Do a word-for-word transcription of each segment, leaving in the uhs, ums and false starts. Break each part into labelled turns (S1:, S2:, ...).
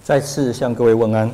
S1: 再次向各位问安。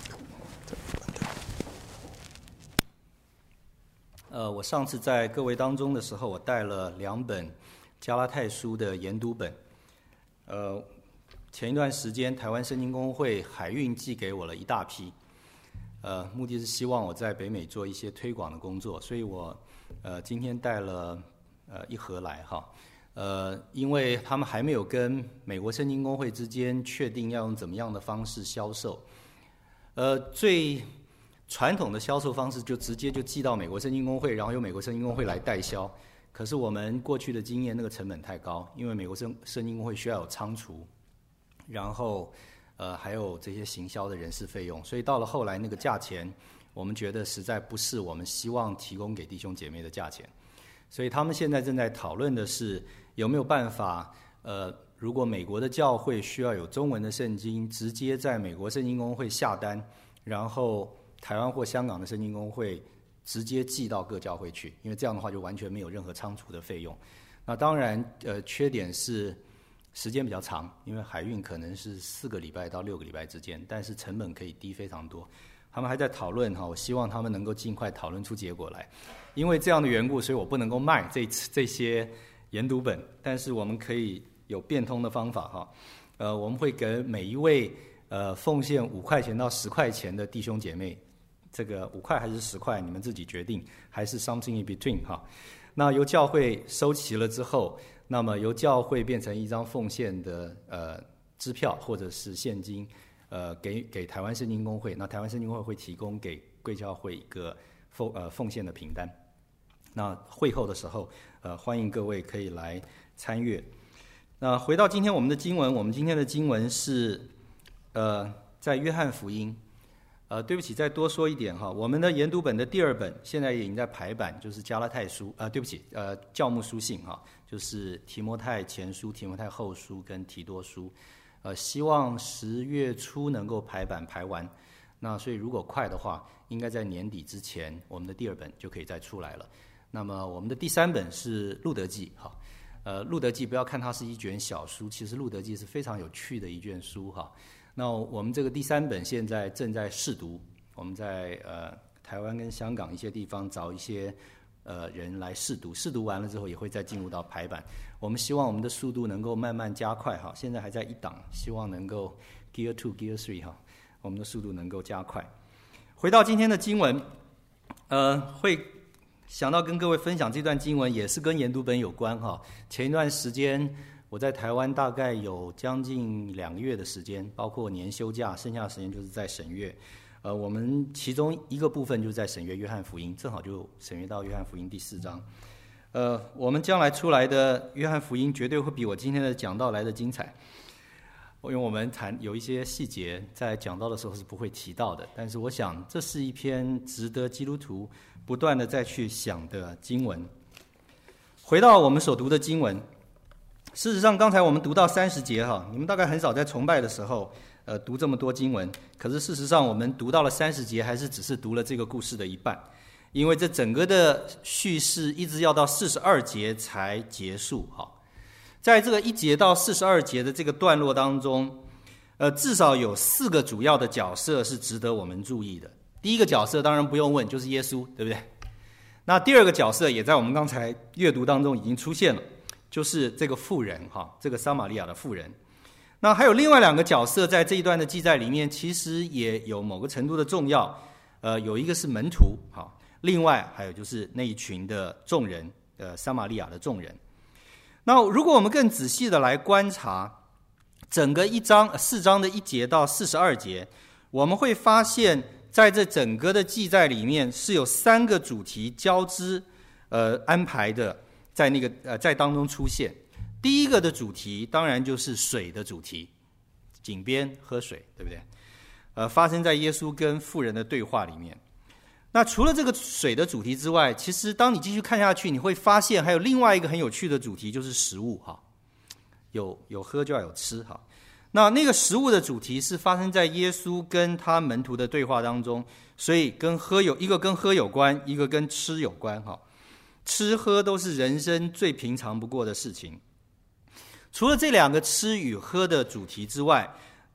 S1: 呃，我上次在各位当中的时候，我带了两本加拉太书的研读本。呃，前一段时间台湾圣经公会海运寄给我了一大批，呃，目的是希望我在北美做一些推广的工作，所以我呃今天带了呃一盒来哈。呃，因为他们还没有跟美国圣经公会之间确定要用怎么样的方式销售。呃，最传统的销售方式就直接就寄到美国圣经公会，然后由美国圣经公会来代销。可是我们过去的经验，那个成本太高，因为美国圣圣经公会需要有仓储，然后呃还有这些行销的人事费用，所以到了后来那个价钱，我们觉得实在不是我们希望提供给弟兄姐妹的价钱。所以他们现在正在讨论的是有没有办法，呃，如果美国的教会需要有中文的圣经，直接在美国圣经公会下单，然后台湾或香港的圣经公会直接寄到各教会去，因为这样的话就完全没有任何仓储的费用。那当然，呃，缺点是时间比较长，因为海运可能是四个礼拜到六个礼拜之间，但是成本可以低非常多。他们还在讨论哈，我希望他们能够尽快讨论出结果来。因为这样的缘故，所以我不能够卖这这些研读本，但是我们可以有变通的方法哈。呃，我们会给每一位呃奉献五块钱到十块钱的弟兄姐妹，这个五块还是十块，你们自己决定，还是 something in between 哈。那由教会收齐了之后，那么由教会变成一张奉献的呃支票或者是现金。呃，给给台湾圣经公会，那台湾圣经公会会提供给贵教会一个奉呃奉献的凭单。那会后的时候，呃，欢迎各位可以来参阅。那回到今天我们的经文，我们今天的经文是呃在约翰福音。呃，对不起，再多说一点哈，我们的研读本的第二本现在已经在排版，就是加拉太书。呃，对不起，呃，教牧书信哈，就是提摩太前书、提摩太后书跟提多书。呃，希望十月初能够排版排完，那所以如果快的话，应该在年底之前，我们的第二本就可以再出来了。那么我们的第三本是路德记，哈，呃，路德记不要看它是一卷小书，其实路德记是非常有趣的一卷书，哈。那我们这个第三本现在正在试读，我们在呃台湾跟香港一些地方找一些呃人来试读，试读完了之后也会再进入到排版。我们希望我们的速度能够慢慢加快哈，现在还在一档，希望能够 Gear Two、Gear Three 哈，我们的速度能够加快。回到今天的经文，呃，会想到跟各位分享这段经文，也是跟研读本有关哈。前一段时间我在台湾大概有将近两个月的时间，包括年休假，剩下的时间就是在审阅。呃，我们其中一个部分就是在审阅约翰福音，正好就审阅到约翰福音第四章。呃，我们将来出来的约翰福音绝对会比我今天的讲道来的精彩，因为我们谈有一些细节在讲道的时候是不会提到的，但是我想这是一篇值得基督徒不断的再去想的经文。回到我们所读的经文，事实上刚才我们读到三十节哈，你们大概很少在崇拜的时候呃读这么多经文，可是事实上我们读到了三十节，还是只是读了这个故事的一半。因为这整个的叙事一直要到四十二节才结束哈，在这个一节到四十二节的这个段落当中，呃，至少有四个主要的角色是值得我们注意的。第一个角色当然不用问，就是耶稣，对不对？那第二个角色也在我们刚才阅读当中已经出现了，就是这个妇人哈，这个撒玛利亚的妇人。那还有另外两个角色在这一段的记载里面，其实也有某个程度的重要。呃，有一个是门徒哈。另外还有就是那一群的众人，呃，撒玛利亚的众人。那如果我们更仔细的来观察整个一章四章的一节到四十二节，我们会发现在这整个的记载里面是有三个主题交织呃安排的，在那个呃在当中出现。第一个的主题当然就是水的主题，井边喝水，对不对？呃，发生在耶稣跟妇人的对话里面。那除了这个水的主题之外，其实当你继续看下去，你会发现还有另外一个很有趣的主题，就是食物哈。有有喝就要有吃哈。那那个食物的主题是发生在耶稣跟他门徒的对话当中，所以跟喝有一个跟喝有关，一个跟吃有关哈。吃喝都是人生最平常不过的事情。除了这两个吃与喝的主题之外，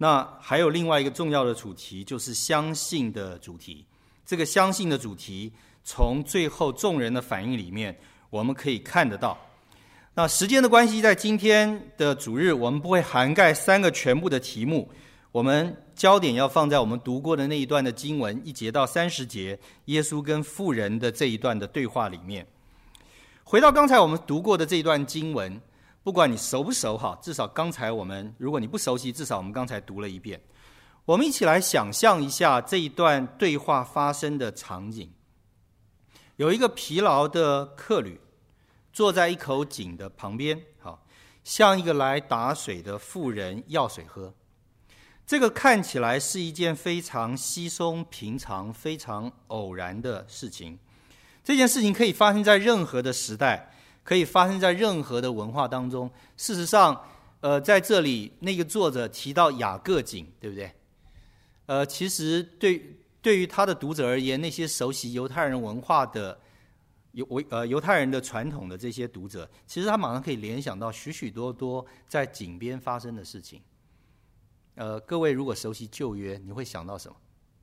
S1: 那还有另外一个重要的主题，就是相信的主题。这个相信的主题，从最后众人的反应里面，我们可以看得到。那时间的关系，在今天的主日，我们不会涵盖三个全部的题目，我们焦点要放在我们读过的那一段的经文一节到三十节，耶稣跟妇人的这一段的对话里面。回到刚才我们读过的这一段经文，不管你熟不熟哈，至少刚才我们，如果你不熟悉，至少我们刚才读了一遍。我们一起来想象一下这一段对话发生的场景。有一个疲劳的客旅坐在一口井的旁边，好，向一个来打水的妇人要水喝。这个看起来是一件非常稀松平常、非常偶然的事情。这件事情可以发生在任何的时代，可以发生在任何的文化当中。事实上，呃，在这里那个作者提到雅各井，对不对？呃，其实对对于他的读者而言，那些熟悉犹太人文化的犹呃犹太人的传统的这些读者，其实他马上可以联想到许许多多在井边发生的事情。呃，各位如果熟悉旧约，你会想到什么？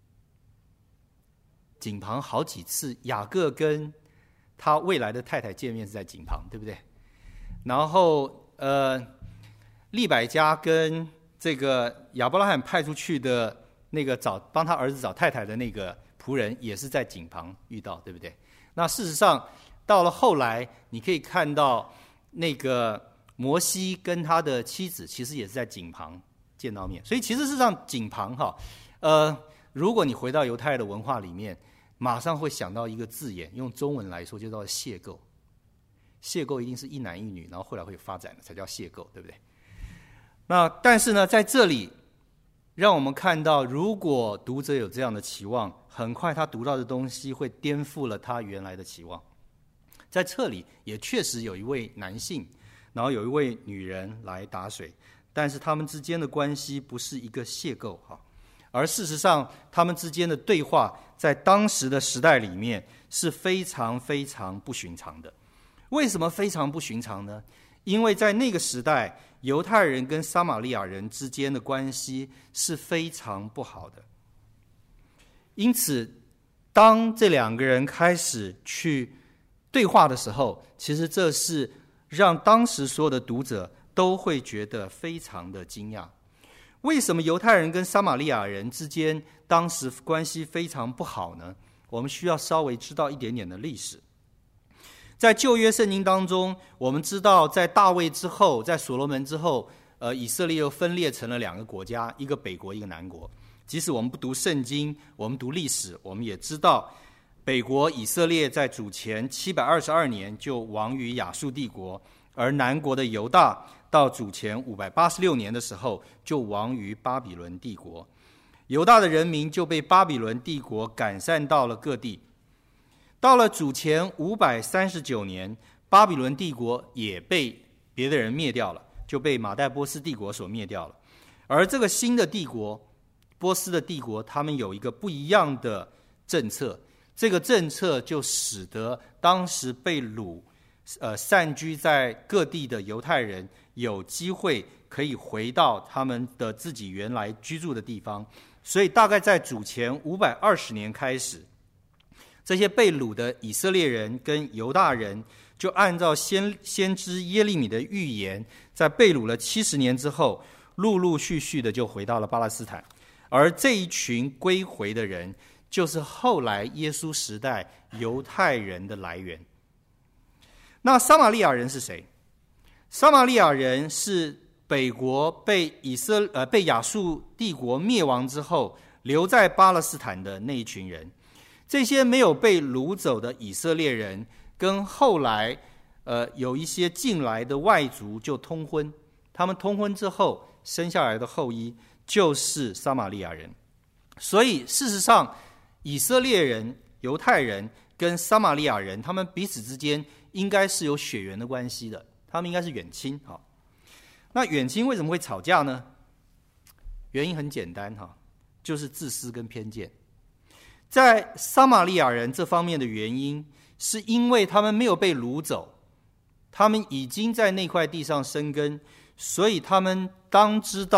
S1: 井旁好几次，雅各跟他未来的太太见面是在井旁，对不对？然后，呃，利百加跟这个亚伯拉罕派出去的那个找帮他儿子找太太的那个仆人，也是在井旁遇到，对不对？那事实上，到了后来，你可以看到那个摩西跟他的妻子，其实也是在井旁见到面。所以，其实事实上，井旁哈，呃，如果你回到犹太的文化里面，马上会想到一个字眼，用中文来说就叫邂逅。邂逅一定是一男一女，然后后来会有发展的，才叫邂逅，对不对？那但是呢，在这里让我们看到，如果读者有这样的期望，很快他读到的东西会颠覆了他原来的期望。在这里也确实有一位男性，然后有一位女人来打水，但是他们之间的关系不是一个邂逅哈，而事实上他们之间的对话在当时的时代里面是非常非常不寻常的。为什么非常不寻常呢？因为在那个时代，犹太人跟撒玛利亚人之间的关系是非常不好的。因此，当这两个人开始去对话的时候，其实这是让当时所有的读者都会觉得非常的惊讶。为什么犹太人跟撒玛利亚人之间当时关系非常不好呢？我们需要稍微知道一点点的历史。在旧约圣经当中，我们知道在大卫之后，在所罗门之后，呃，以色列又分裂成了两个国家，一个北国，一个南国。即使我们不读圣经，我们读历史，我们也知道北国以色列在主前七百二十二年就亡于亚述帝国，而南国的犹大到主前五百八十六年的时候就亡于巴比伦帝国。犹大的人民就被巴比伦帝国赶散到了各地。到了主前五百三十九年，巴比伦帝国也被别的人灭掉了，就被马代波斯帝国所灭掉了。而这个新的帝国，波斯的帝国，他们有一个不一样的政策，这个政策就使得当时被掳、呃散居在各地的犹太人有机会可以回到他们的自己原来居住的地方。所以大概在主前五百二十年开始，这些被掳的以色列人跟犹大人就按照先先知耶利米的预言，在被掳了七十年之后，陆陆续续的就回到了巴勒斯坦。而这一群归回的人，就是后来耶稣时代犹太人的来源。那撒玛利亚人是谁？撒玛利亚人是北国被以色呃被亚述帝国灭亡之后留在巴勒斯坦的那一群人。这些没有被掳走的以色列人，跟后来呃有一些进来的外族就通婚，他们通婚之后生下来的后裔就是撒玛利亚人。所以事实上，以色列人、犹太人跟撒玛利亚人，他们彼此之间应该是有血缘的关系的，他们应该是远亲。好，那远亲为什么会吵架呢？原因很简单哈，就是自私跟偏见。在撒玛利亚人这方面的原因，是因为他们没有被掳走，他们已经在那块地上生根，所以他们当知道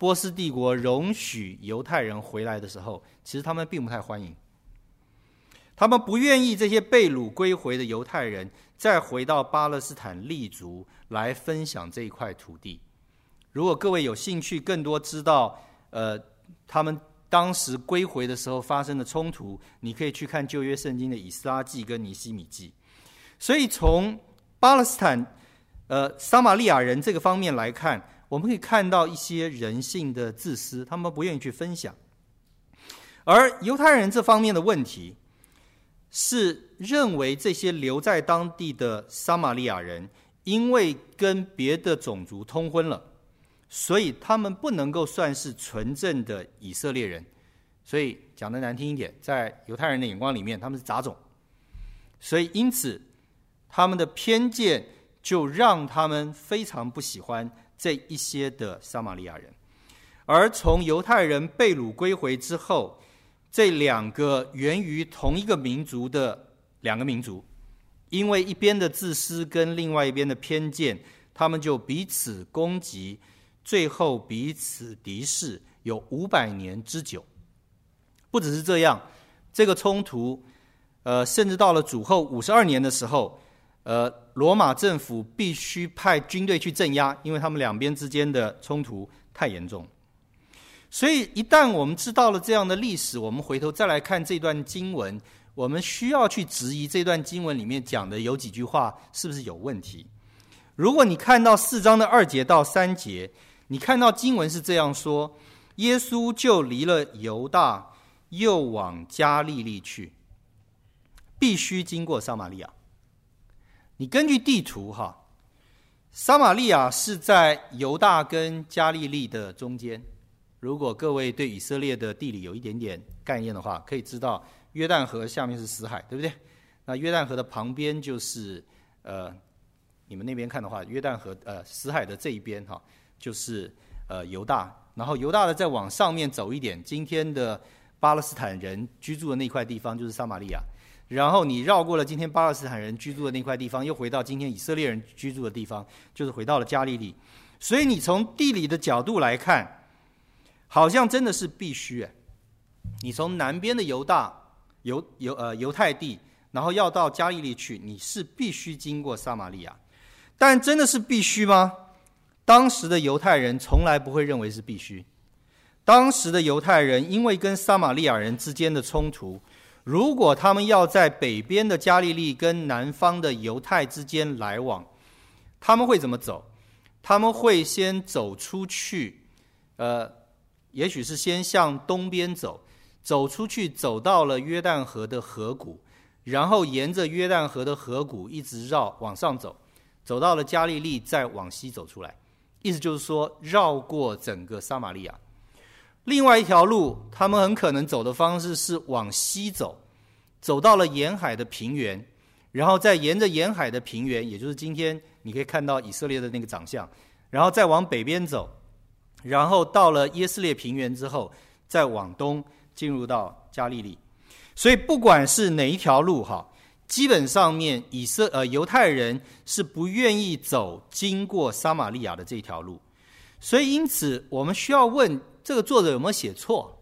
S1: 波斯帝国容许犹太人回来的时候，其实他们并不太欢迎，他们不愿意这些被掳归回的犹太人再回到巴勒斯坦立足来分享这一块土地。如果各位有兴趣更多知道呃，他们当时归回的时候发生的冲突，你可以去看旧约圣经的以斯拉记跟尼希米记。所以从巴勒斯坦呃撒玛利亚人这个方面来看，我们可以看到一些人性的自私，他们不愿意去分享。而犹太人这方面的问题是认为这些留在当地的撒玛利亚人因为跟别的种族通婚了，所以他们不能够算是纯正的以色列人。所以讲得难听一点，在犹太人的眼光里面，他们是杂种。所以因此他们的偏见就让他们非常不喜欢这一些的撒玛利亚人。而从犹太人被掳归回之后，这两个源于同一个民族的两个民族，因为一边的自私跟另外一边的偏见，他们就彼此攻击，最后彼此敌视，有五百年之久。不只是这样，这个冲突呃，甚至到了主后五十二年的时候，呃，罗马政府必须派军队去镇压，因为他们两边之间的冲突太严重。所以一旦我们知道了这样的历史，我们回头再来看这段经文，我们需要去质疑这段经文里面讲的有几句话是不是有问题。如果你看到四章的二节到三节，你看到经文是这样说：耶稣就离了犹大，又往加利利去，必须经过撒玛利亚。你根据地图哈，撒玛利亚是在犹大跟加利利的中间。如果各位对以色列的地理有一点点概念的话，可以知道约旦河下面是死海，对不对？那约旦河的旁边就是呃，你们那边看的话，约旦河呃死海的这一边哈，就是呃犹大，然后犹大的再往上面走一点，今天的巴勒斯坦人居住的那块地方就是撒玛利亚。然后你绕过了今天巴勒斯坦人居住的那块地方，又回到今天以色列人居住的地方，就是回到了加利利。所以你从地理的角度来看，好像真的是必须。你从南边的犹大犹犹呃犹太地，然后要到加利利去，你是必须经过撒玛利亚。但真的是必须吗？当时的犹太人从来不会认为是必须。当时的犹太人因为跟撒玛利亚人之间的冲突，如果他们要在北边的加利利跟南方的犹太之间来往，他们会怎么走？他们会先走出去，呃，也许是先向东边走，走出去走到了约旦河的河谷，然后沿着约旦河的河谷一直绕往上走，走到了加利利，再往西走出来。意思就是说，绕过整个撒玛利亚。另外一条路，他们很可能走的方式是往西走，走到了沿海的平原，然后再沿着沿海的平原，也就是今天你可以看到以色列的那个长相，然后再往北边走，然后到了耶斯列平原之后，再往东进入到加利利。所以不管是哪一条路哈，基本上面以色呃犹太人是不愿意走经过撒玛利亚的这条路。所以因此我们需要问，这个作者有没有写错？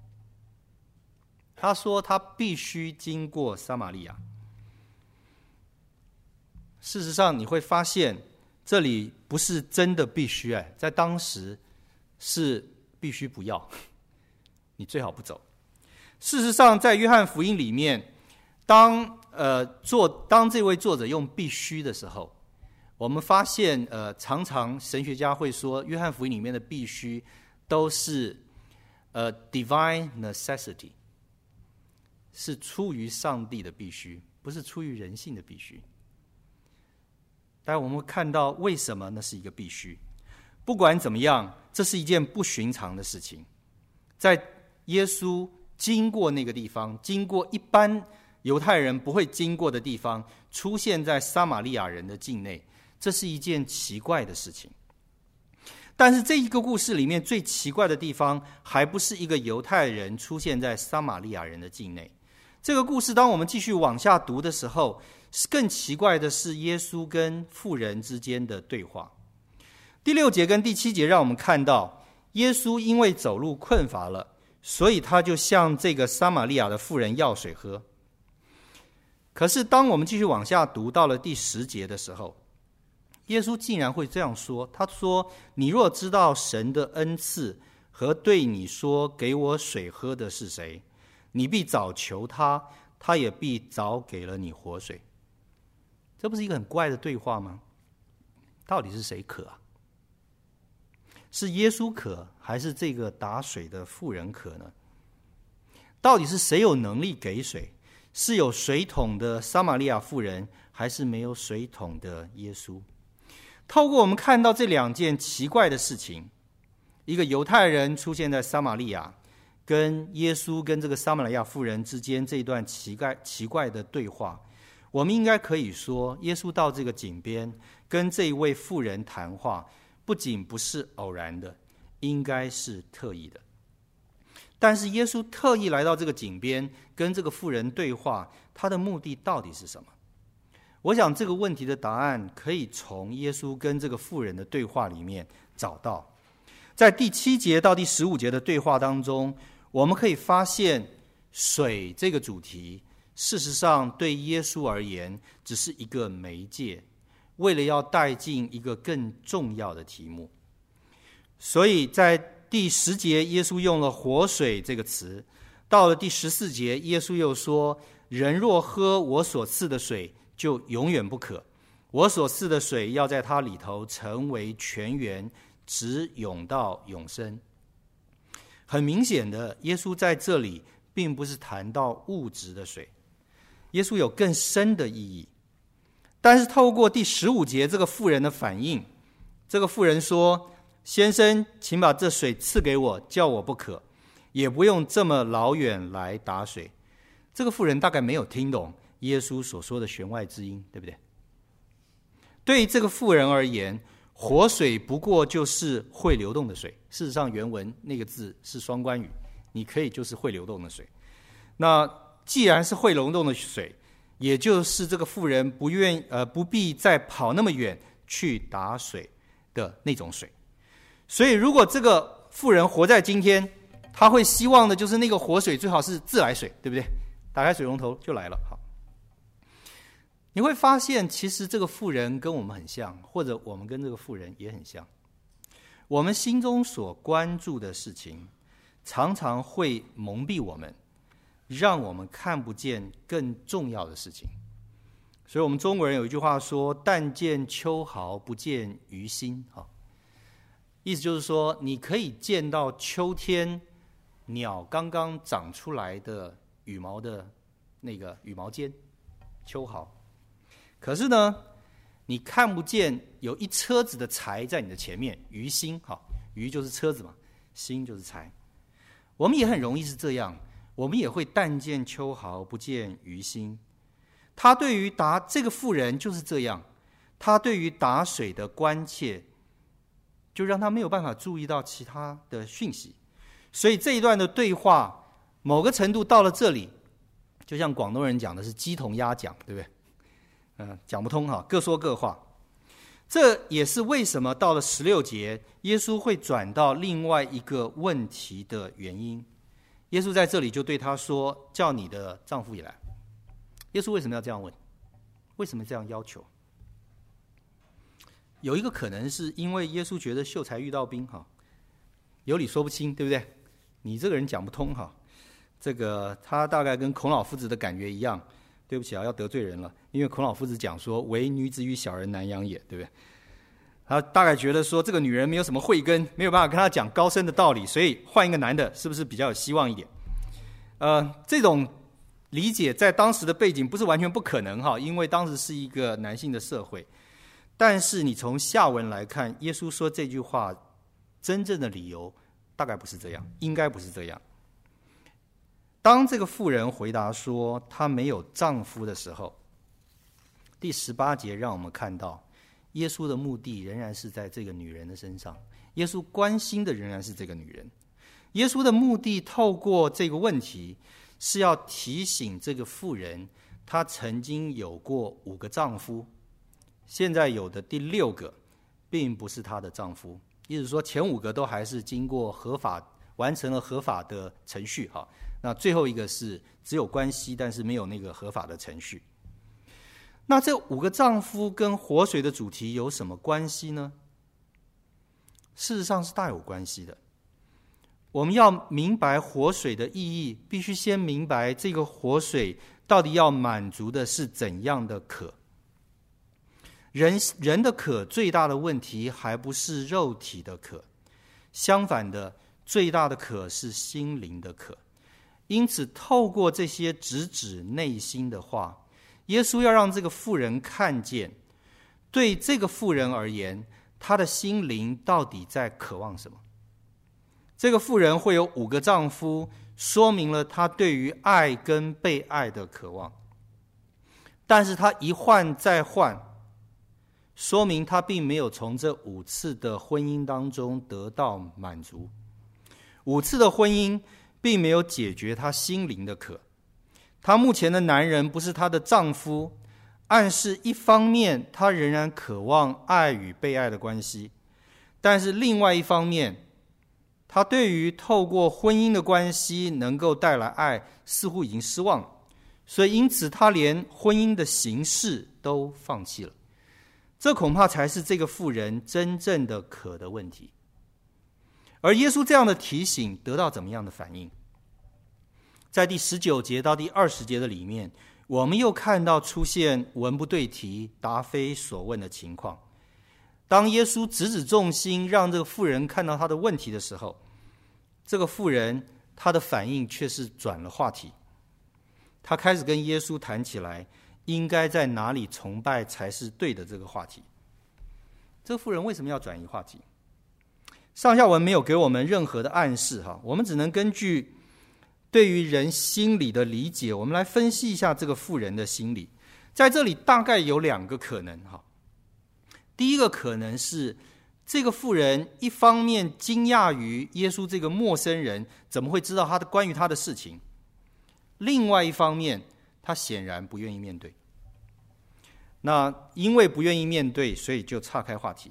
S1: 他说他必须经过撒玛利亚。事实上你会发现，这里不是真的必须，哎，在当时是必须不要，你最好不走。事实上，在约翰福音里面，当呃作当这位作者用必须的时候，我们发现呃常常神学家会说，约翰福音里面的必须都是呃 divine necessity， 是出于上帝的必须，不是出于人性的必须。但我们看到为什么那是一个必须。不管怎么样，这是一件不寻常的事情。在耶稣经过那个地方，经过一般犹太人不会经过的地方，出现在撒玛利亚人的境内，这是一件奇怪的事情。但是这一个故事里面最奇怪的地方，还不是一个犹太人出现在撒玛利亚人的境内。这个故事当我们继续往下读的时候，更奇怪的是耶稣跟妇人之间的对话。第六节跟第七节让我们看到， 耶稣因为走路困乏了，所以他就向这个撒玛利亚的妇人要水喝。可是当我们继续往下读到了第十节的时候，耶稣竟然会这样说，他说，你若知道神的恩赐和对你说给我水喝的是谁，你必早求他，他也必早给了你活水。这不是一个很怪的对话吗？到底是谁渴啊？是耶稣渴，还是这个打水的妇人渴呢？到底是谁有能力给水？是有水桶的撒玛利亚妇人，还是没有水桶的耶稣？透过我们看到这两件奇怪的事情，一个犹太人出现在撒玛利亚，跟耶稣跟这个撒玛利亚妇人之间这段奇怪奇怪的对话，我们应该可以说，耶稣到这个井边跟这一位妇人谈话，不仅不是偶然的，应该是特意的。但是耶稣特意来到这个井边跟这个妇人对话，他的目的到底是什么？我想这个问题的答案可以从耶稣跟这个妇人的对话里面找到。在第七节到第十五节的对话当中，我们可以发现水这个主题事实上对耶稣而言只是一个媒介，为了要带进一个更重要的题目。所以在第十节耶稣用了活水这个词，到了第十四节耶稣又说，人若喝我所赐的水，就永远不渴，我所赐的水要在它里头成为泉源，直涌到永生。很明显的，耶稣在这里并不是谈到物质的水，耶稣有更深的意义。但是透过第十五节这个妇人的反应，这个妇人说，先生，请把这水赐给我，叫我不渴，也不用这么老远来打水。这个妇人大概没有听懂耶稣所说的弦外之音，对不对？对于这个妇人而言，活水不过就是会流动的水。事实上原文那个字是双关语，你可以就是会流动的水。那既然是会流动的水，也就是这个妇人不愿呃不必再跑那么远去打水的那种水。所以如果这个妇人活在今天，他会希望的就是那个活水最好是自来水，对不对？打开水龙头就来了。好，你会发现其实这个妇人跟我们很像，或者我们跟这个妇人也很像。我们心中所关注的事情常常会蒙蔽我们，让我们看不见更重要的事情。所以我们中国人有一句话说，但见秋毫不见鱼心。意思就是说，你可以见到秋天鸟刚刚长出来的羽毛的那个羽毛尖秋毫，可是呢你看不见有一车子的柴在你的前面，鱼心。好，鱼就是车子嘛，心就是柴。我们也很容易是这样，我们也会但见秋毫不见鱼心。他对于打这个妇人就是这样，他对于打水的关切就让他没有办法注意到其他的讯息。所以这一段的对话某个程度到了这里，就像广东人讲的是鸡同鸭讲，对不对？嗯，讲不通哈，各说各话。这也是为什么到了十六节耶稣会转到另外一个问题的原因。耶稣在这里就对他说，叫你的丈夫也来。耶稣为什么要这样问？为什么这样要求？有一个可能是因为耶稣觉得秀才遇到兵哈，有理说不清，对不对？你这个人讲不通哈。这个他大概跟孔老夫子的感觉一样，对不起啊，要得罪人了，因为孔老夫子讲说，唯女子与小人难养也，对不对？他大概觉得说这个女人没有什么慧根，没有办法跟他讲高深的道理，所以换一个男的是不是比较有希望一点？呃，这种理解在当时的背景不是完全不可能哈，因为当时是一个男性的社会。但是你从下文来看，耶稣说这句话真正的理由大概不是这样，应该不是这样。当这个妇人回答说她没有丈夫的时候，第十八节让我们看到耶稣的目的仍然是在这个女人的身上，耶稣关心的仍然是这个女人。耶稣的目的透过这个问题是要提醒这个妇人，她曾经有过五个丈夫，现在有的第六个并不是她的丈夫， 意思说前五个都还是经过合法完成了合法的程序哈，那最后一个是只有关系，但是没有那个合法的程序。那这五个丈夫跟活水的主题有什么关系呢？事实上是大有关系的。我们要明白活水的意义，必须先明白这个活水到底要满足的是怎样的渴。人人的渴最大的问题还不是肉体的渴，相反的，最大的渴是心灵的渴。因此透过这些直指内心的话，耶稣要让这个妇人看见，对这个妇人而言，她的心灵到底在渴望什么。这个妇人会有五个丈夫，说明了她对于爱跟被爱的渴望，但是她一换再换，说明她并没有从这五次的婚姻当中得到满足。五次的婚姻并没有解决她心灵的渴。她目前的男人不是她的丈夫，暗示一方面她仍然渴望爱与被爱的关系，但是另外一方面，她对于透过婚姻的关系能够带来爱似乎已经失望了，所以因此她连婚姻的形式都放弃了。这恐怕才是这个妇人真正的渴的问题。而耶稣这样的提醒得到怎么样的反应？在第十九节到第二十节的里面，我们又看到出现文不对题、答非所问的情况。当耶稣直指重心，让这个妇人看到他的问题的时候，这个妇人她的反应却是转了话题。她开始跟耶稣谈起来应该在哪里崇拜才是对的这个话题。这个妇人为什么要转移话题？上下文没有给我们任何的暗示哈，我们只能根据对于人心理的理解，我们来分析一下这个妇人的心理。在这里大概有两个可能哈。第一个可能是这个妇人一方面惊讶于耶稣这个陌生人怎么会知道他的关于他的事情，另外一方面他显然不愿意面对。那因为不愿意面对，所以就岔开话题。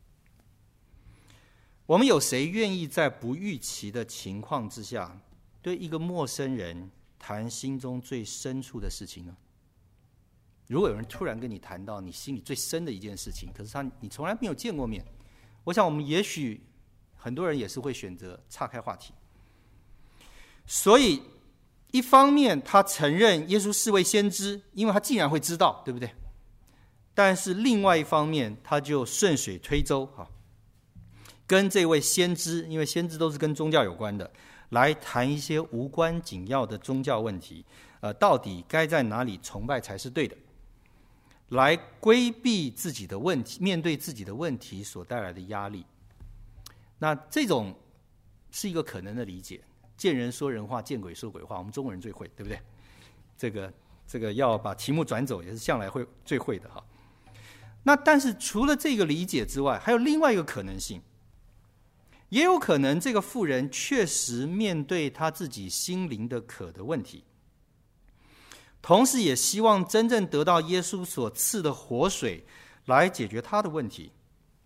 S1: 我们有谁愿意在不预期的情况之下对一个陌生人谈心中最深处的事情呢？如果有人突然跟你谈到你心里最深的一件事情，可是他你从来没有见过面，我想我们也许很多人也是会选择岔开话题。所以一方面他承认耶稣是位先知，因为他竟然会知道，对不对？但是另外一方面他就顺水推舟哈，跟这位先知，因为先知都是跟宗教有关的，来谈一些无关紧要的宗教问题，呃，到底该在哪里崇拜才是对的，来规避自己的问题，面对自己的问题所带来的压力。那这种是一个可能的理解，见人说人话，见鬼说鬼话，我们中国人最会，对不对？这个这个要把题目转走，也是向来会最会的哈。那但是除了这个理解之外，还有另外一个可能性，也有可能这个妇人确实面对她自己心灵的渴的问题，同时也希望真正得到耶稣所赐的活水来解决她的问题。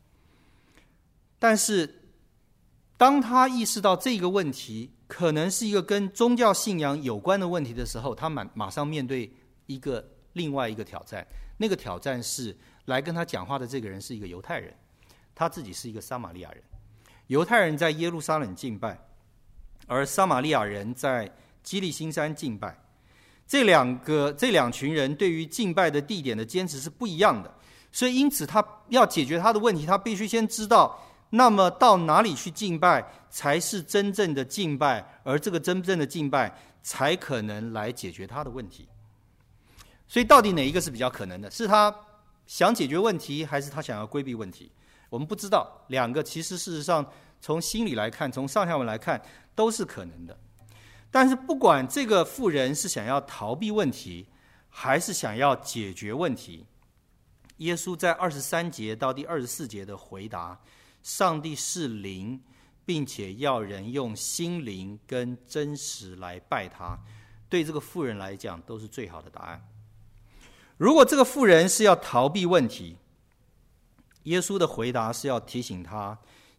S1: 但是当她意识到这个问题可能是一个跟宗教信仰有关的问题的时候，她马马上面对一个另外一个挑战。那个挑战是来跟她讲话的这个人是一个犹太人，他自己是一个撒玛利亚人。犹太人在耶路撒冷敬拜，而撒玛利亚人在基利心山敬拜。这两个这两群人对于敬拜的地点的坚持是不一样的，所以因此他要解决他的问题，他必须先知道那么到哪里去敬拜才是真正的敬拜，而这个真正的敬拜才可能来解决他的问题。所以到底哪一个是比较可能的？是他想解决问题，还是他想要规避问题？我们不知道，两个其实事实上从心理来看，从上下文来看都是可能的。但是不管这个妇人是想要逃避问题，还是想要解决问题，耶稣在二十三节到第二十四节的回答，上帝是灵，并且要人用心灵跟真实来拜他，对这个妇人来讲都是最好的答案。如果这个妇人是要逃避问题，耶稣的回答是要提醒他，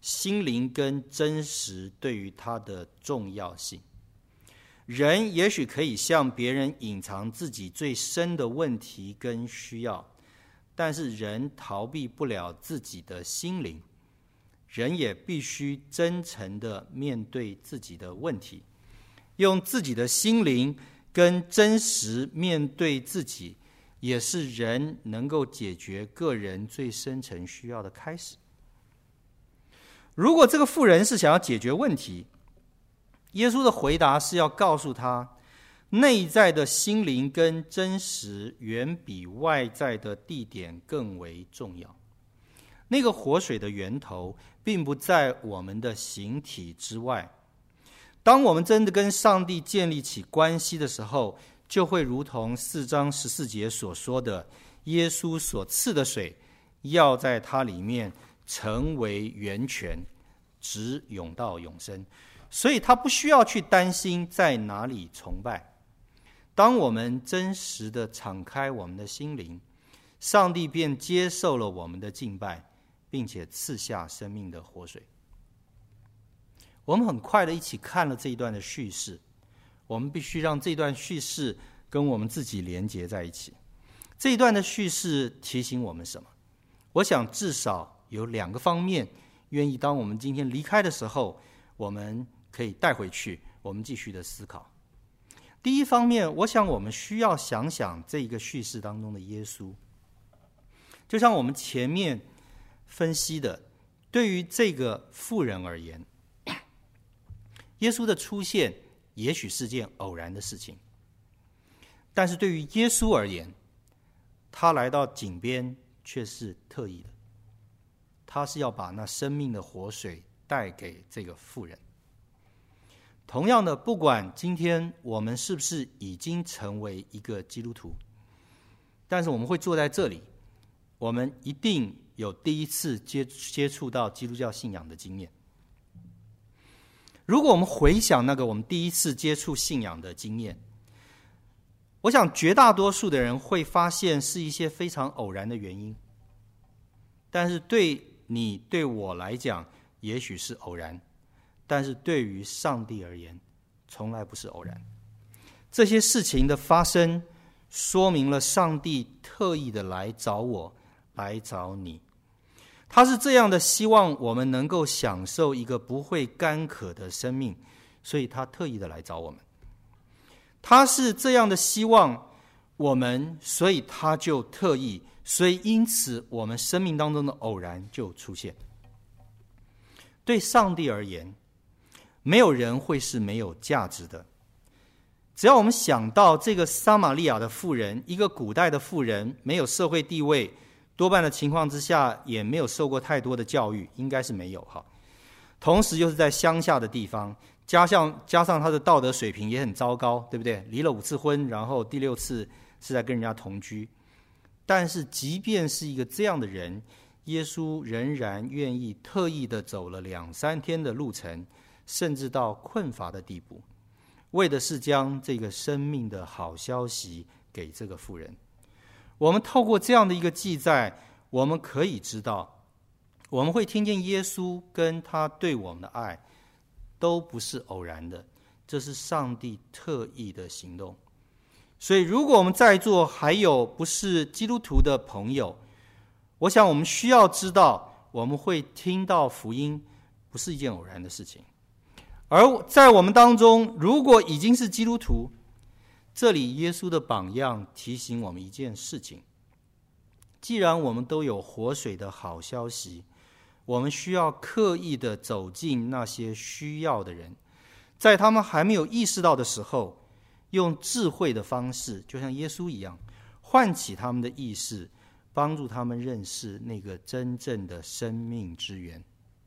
S1: 心灵跟真实对于他的重要性。人也许可以向别人隐藏自己最深的问题跟需要，但是人逃避不了自己的心灵，人也必须真诚地面对自己的问题，用自己的心灵跟真实面对自己，也是人能够解决个人最深层需要的开始。如果这个妇人是想要解决问题，耶稣的回答是要告诉他，内在的心灵跟真实远比外在的地点更为重要。那个活水的源头并不在我们的形体之外。当我们真的跟上帝建立起关系的时候，就会如同四章十四节所说的，耶稣所赐的水要在它里面成为源泉，直涌到永生。所以他不需要去担心在哪里崇拜。当我们真实的敞开我们的心灵，上帝便接受了我们的敬拜，并且赐下生命的活水。我们很快的一起看了这一段的叙事，我们必须让这段叙事跟我们自己连结在一起。这一段的叙事提醒我们什么？我想至少有两个方面，愿意当我们今天离开的时候，我们可以带回去，我们继续的思考。第一方面，我想我们需要想想这个叙事当中的耶稣。就像我们前面分析的，对于这个妇人而言，耶稣的出现也许是件偶然的事情，但是对于耶稣而言，他来到井边却是特意的，他是要把那生命的活水带给这个妇人。同样的，不管今天我们是不是已经成为一个基督徒，但是我们会坐在这里，我们一定有第一次接接触到基督教信仰的经验。如果我们回想那个我们第一次接触信仰的经验，我想绝大多数的人会发现是一些非常偶然的原因，但是对你对我来讲也许是偶然，但是对于上帝而言从来不是偶然。这些事情的发生说明了上帝特意的来找我，来找你。他是这样的希望我们能够享受一个不会干渴的生命，所以他特意的来找我们。他是这样的希望我们，所以他就特意，所以因此我们生命当中的偶然就出现。对上帝而言，没有人会是没有价值的。只要我们想到这个撒玛利亚的妇人，一个古代的妇人，没有社会地位，多半的情况之下也没有受过太多的教育，应该是没有哈。同时又是在乡下的地方，加上加上他的道德水平也很糟糕，对不对？离了五次婚，然后第六次是在跟人家同居。但是即便是一个这样的人，耶稣仍然愿意特意的走了两三天的路程，甚至到困乏的地步，为的是将这个生命的好消息给这个妇人。我们透过这样的一个记载，我们可以知道，我们会听见耶稣跟他对我们的爱都不是偶然的，这是上帝特意的行动。所以如果我们在座还有不是基督徒的朋友，我想我们需要知道，我们会听到福音不是一件偶然的事情。而在我们当中，如果已经是基督徒，这里耶稣的榜样提醒我们一件事情：既然我们都有活水的好消息，我们需要刻意的走进那些需要的人，在他们还没有意识到的时候，用智慧的方式，就像耶稣一样，唤起他们的意识，帮助他们认识那个真正的生命之源。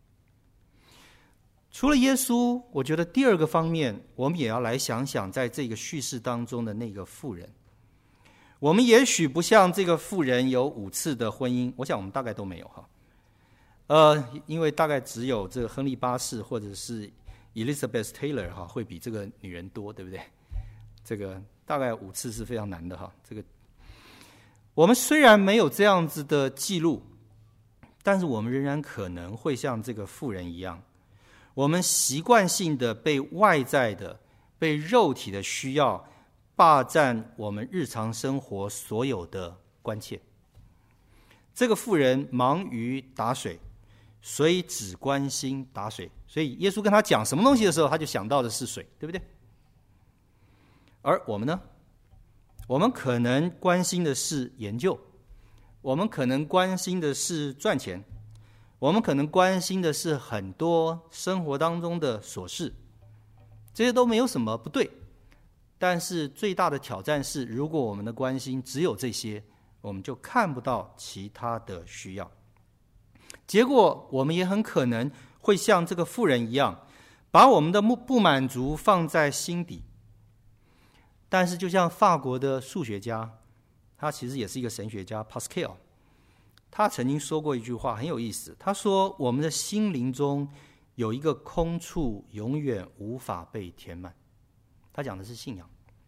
S1: 除了耶稣，我觉得第二个方面，我们也要来想想在这个叙事当中的那个妇人。我们也许不像这个妇人有五次的婚姻，我想我们大概都没有哈。呃，因为大概只有这个亨利八世或者是 Elizabeth Taylor 哈，会比这个女人多，对不对？这个大概五次是非常难的哈。这个我们虽然没有这样子的记录， 但是我们仍然可能会像这个妇人一样，我们习惯性的被外在的、被肉体的需要霸占我们日常生活所有的关切。这个妇人忙于打水，所以只关心打水，所以耶稣跟他讲什么东西的时候，他就想到的是水，对不对？而我们呢？我们可能关心的是研究，我们可能关心的是赚钱，我们可能关心的是很多生活当中的琐事，这些都没有什么不对。但是最大的挑战是，如果我们的关心只有这些，我们就看不到其他的需要。结果我们也很可能会像这个妇人一样，把我们的不满足放在心底。但是就像法国的数学家，他其实也是一个神学家 Pascal， 他曾经说过一句话很有意思，他说我们的心灵中有一个空处永远无法被填满。他讲的是信仰，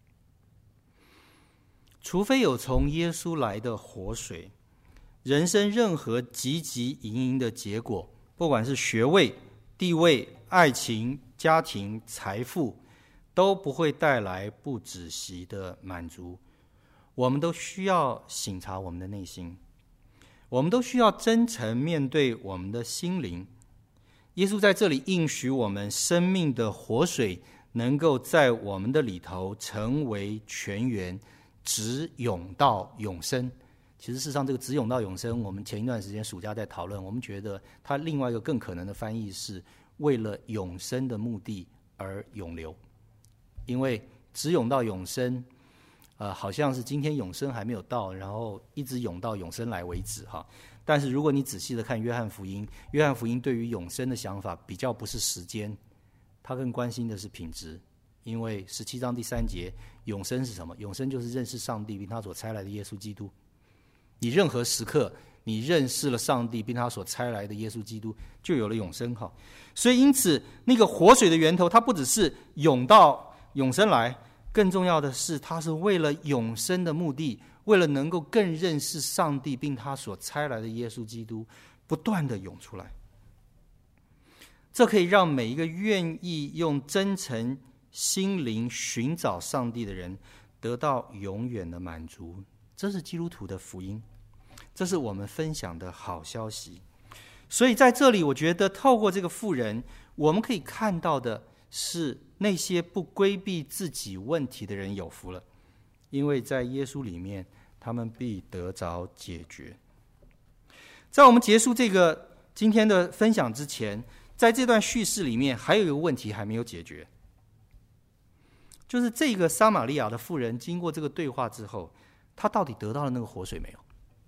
S1: 除非有从耶稣来的活水，人生任何汲汲营营的结果，不管是学位、地位、爱情、家庭、财富，都不会带来不止息的满足。我们都需要省察我们的内心，我们都需要真诚面对我们的心灵。耶稣在这里应许我们，生命的活水能够在我们的里头成为泉源，直涌到永生。其实事实上这个直涌到永生，我们前一段时间暑假在讨论，我们觉得它另外一个更可能的翻译是为了永生的目的而永流。因为直涌到永生，呃，好像是今天永生还没有到，然后一直涌到永生来为止哈。但是如果你仔细的看约翰福音，约翰福音对于永生的想法比较不是时间，他更关心的是品质。因为十七章第三节，永生是什么？永生就是认识上帝并他所差来的耶稣基督。你任何时刻你认识了上帝并他所差来的耶稣基督，就有了永生哈。所以因此那个活水的源头，它不只是涌到永生来，更重要的是它是为了永生的目的，为了能够更认识上帝并他所差来的耶稣基督，不断的涌出来。这可以让每一个愿意用真诚心灵寻找上帝的人得到永远的满足。这是基督徒的福音，这是我们分享的好消息。所以在这里我觉得透过这个妇人，我们可以看到的是那些不规避自己问题的人有福了，因为在耶稣里面他们必得着解决。在我们结束这个今天的分享之前，在这段叙事里面还有一个问题还没有解决，就是这个撒玛利亚的妇人经过这个对话之后，她到底得到了那个活水没有？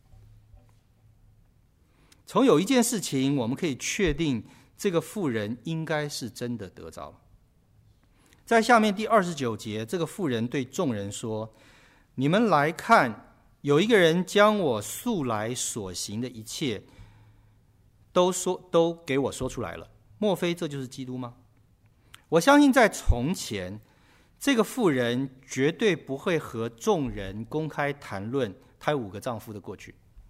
S1: 从有一件事情我们可以确定，这个妇人应该是真的得着了。在下面第二十九节，这个妇人对众人说：你们来看，有一个人将我素来所行的一切都说都给我说出来了，莫非这就是基督吗？我相信在从前，这个妇人绝对不会和众人公开谈论她有五个丈夫的过去。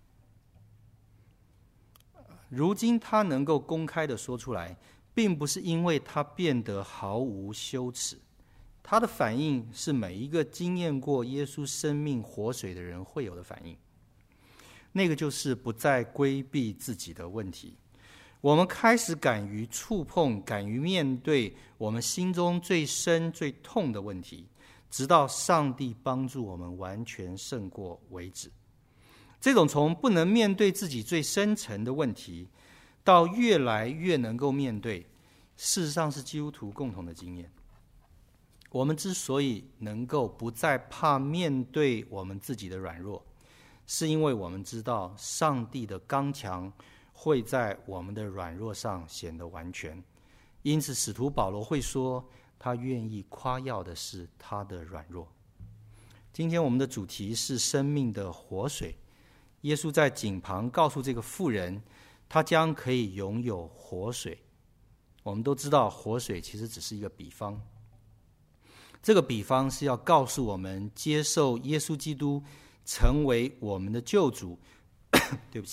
S1: 如今她能够公开的说出来，并不是因为她变得毫无羞耻，她的反应是每一个经验过耶稣生命活水的人会有的反应，那个就是不再规避自己的问题。我们开始敢于触碰，敢于面对我们心中最深最痛的问题，直到上帝帮助我们完全胜过为止。这种从不能面对自己最深层的问题，到越来越能够面对，事实上是基督徒共同的经验。我们之所以能够不再怕面对我们自己的软弱，是因为我们知道上帝的刚强会在我们的软弱上显得完全。因此使徒保罗会说，他愿意夸耀的是他的软弱。今天我们的主题是生命的活水。耶稣在井旁告诉这个妇人，他将可以拥有活水。我们都知道活水其实只是一个比方，这个比方是要告诉我们，接受耶稣基督成为我们的救主对不起，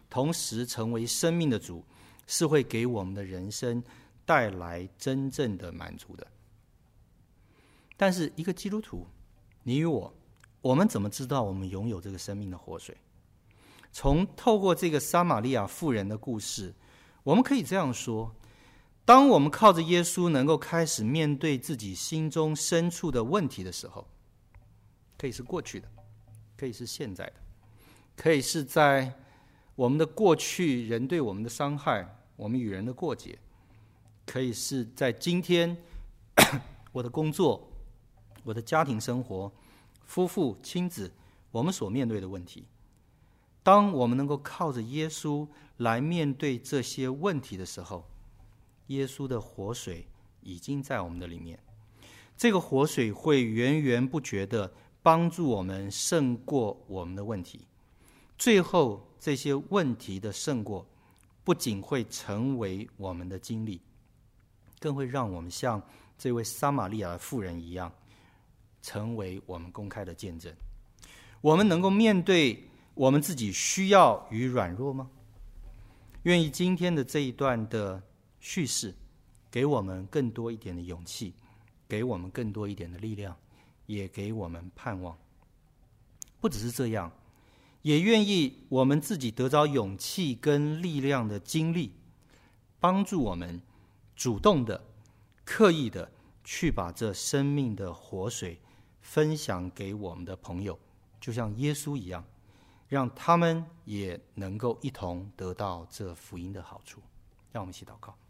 S1: 同时成为生命的主，是会给我们的人生带来真正的满足的。但是一个基督徒，你与我，我们怎么知道我们拥有这个生命的活水？从透过这个撒玛利亚妇人的故事，我们可以这样说：当我们靠着耶稣能够开始面对自己心中深处的问题的时候，可以是过去的，可以是现在的，可以是在我们的过去人对我们的伤害，我们与人的过节，可以是在今天我的工作，我的家庭生活，夫妇亲子，我们所面对的问题。当我们能够靠着耶稣来面对这些问题的时候，耶稣的活水已经在我们的里面。这个活水会源源不绝地帮助我们胜过我们的问题。最后这些问题的胜过，不仅会成为我们的经历，更会让我们像这位撒玛利亚的妇人一样，成为我们公开的见证。我们能够面对我们自己需要与软弱吗？愿意今天的这一段的叙事给我们更多一点的勇气，给我们更多一点的力量，也给我们盼望。不只是这样，也愿意我们自己得着勇气跟力量的经历，帮助我们主动的、刻意的去把这生命的活水分享给我们的朋友，就像耶稣一样，让他们也能够一同得到这福音的好处。让我们一起祷告。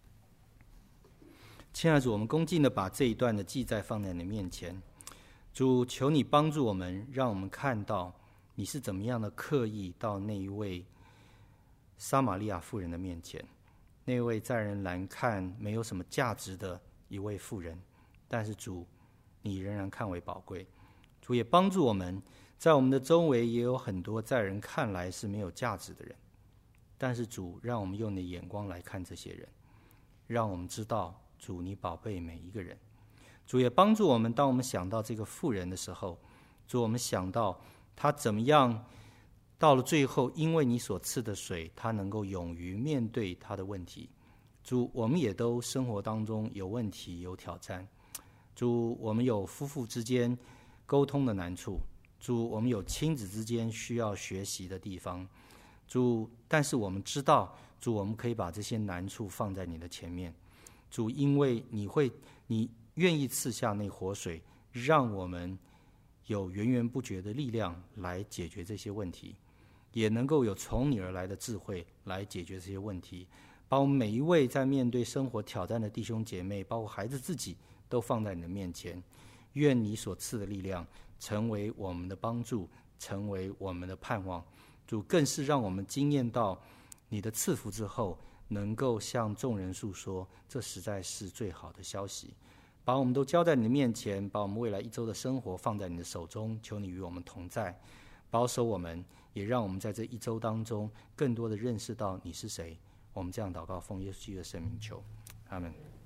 S1: 亲爱的主，我们恭敬的把这一段的记载放在你的面前。主，求你帮助我们，让我们看到你是怎么样的刻意到那一位撒玛利亚妇人的面前，那位在人来看没有什么价值的一位妇人，但是主，你仍然看为宝贵。主也帮助我们，在我们的周围也有很多在人看来是没有价值的人，但是主，让我们用你的眼光来看这些人，让我们知道主你宝贝每一个人。主也帮助我们，当我们想到这个妇人的时候，主，我们想到她怎么样到了最后，因为你所赐的水，她能够勇于面对她的问题。主，我们也都生活当中有问题有挑战。主，我们有夫妇之间沟通的难处。主，我们有亲子之间需要学习的地方。主，但是我们知道，主，我们可以把这些难处放在你的前面。主，因为你会，你愿意赐下那活水，让我们有源源不绝的力量来解决这些问题，也能够有从你而来的智慧来解决这些问题，把我们每一位在面对生活挑战的弟兄姐妹，包括孩子自己，都放在你的面前。愿你所赐的力量成为我们的帮助，成为我们的盼望。主，更是让我们经验到你的赐福之后，能够向众人诉说，这实在是最好的消息。把我们都交在你的面前，把我们未来一周的生活放在你的手中，求你与我们同在，保守我们，也让我们在这一周当中更多的认识到你是谁。我们这样祷告，奉耶稣基督的圣名求，阿们。